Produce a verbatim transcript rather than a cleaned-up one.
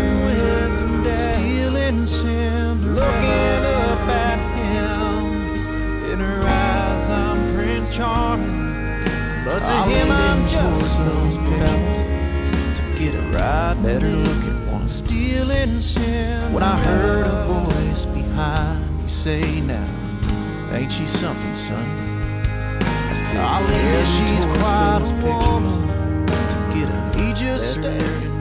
messing with him, Dad. Stealing Cinderella. Looking up at him. In her eyes, I'm Prince Charming. But to I him, I'm just those pictures to get it right. Better look at one. Stealing Cinderella. When I heard a voice behind me say, now, ain't she something, son? I said, yeah, she's quite a woman to get it. He just stared.